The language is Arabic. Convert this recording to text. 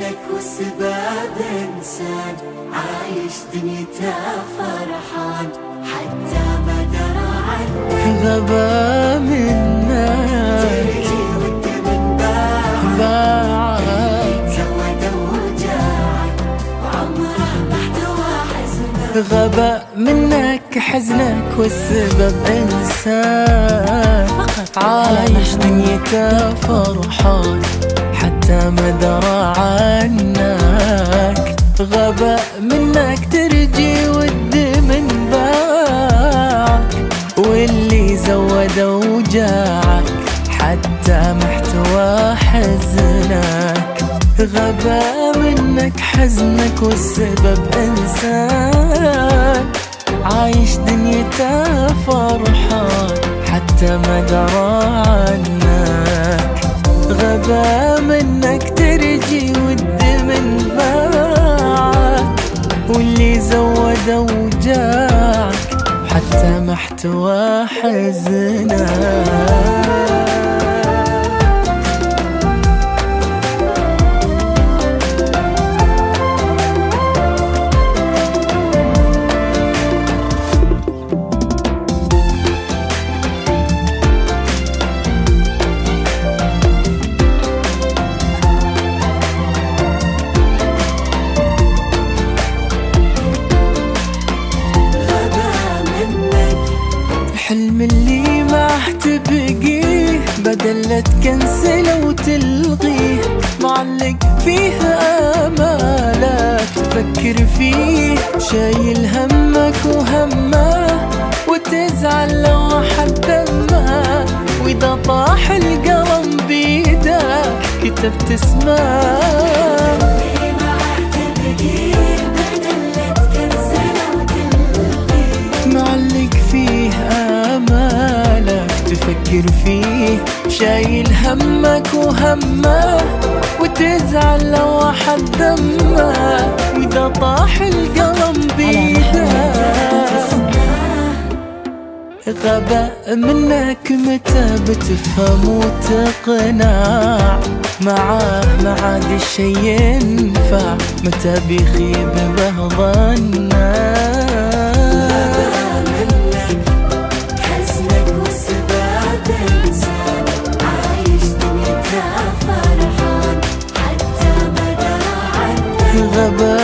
حزنك والسبب إنسان عايش دنيته فرحان حتى ما درى عنك. غبا منك ترجي ود من باعك زود وجاعك وعمره ما احتوى حزنك. غبا منك حزنك والسبب إنسان عايش دنيته فرحان حتى ما درى عنك. غبا منك ترجي ود من باعك واللي زود وجاعك حتى محتوى حزنك. غبا منك حزنك والسبب إنسان عايش دنيته فرحان حتى ما درى عنك. غبا منك ترجي ود من باعك واللي زود وجاعك حتى محتوى حزنك. الحلم اللي ما تبقيه بدل لا تكنسله وتلغيه معلق فيه آمالك تفكر فيه شايل همك وهمه وتزعل لو حد دمه وإذا طاح القلم بيدك كتبت اسمه. معلق فيه آمالك تفكر فيه شايل همك وهمه وتزعل لو حد دمه وإذا طاح القلم بيدك. غبا منك متى بتفهم وتقنع معاه ما عاد الشي ينفع متى بيخيب به ظنك. غبا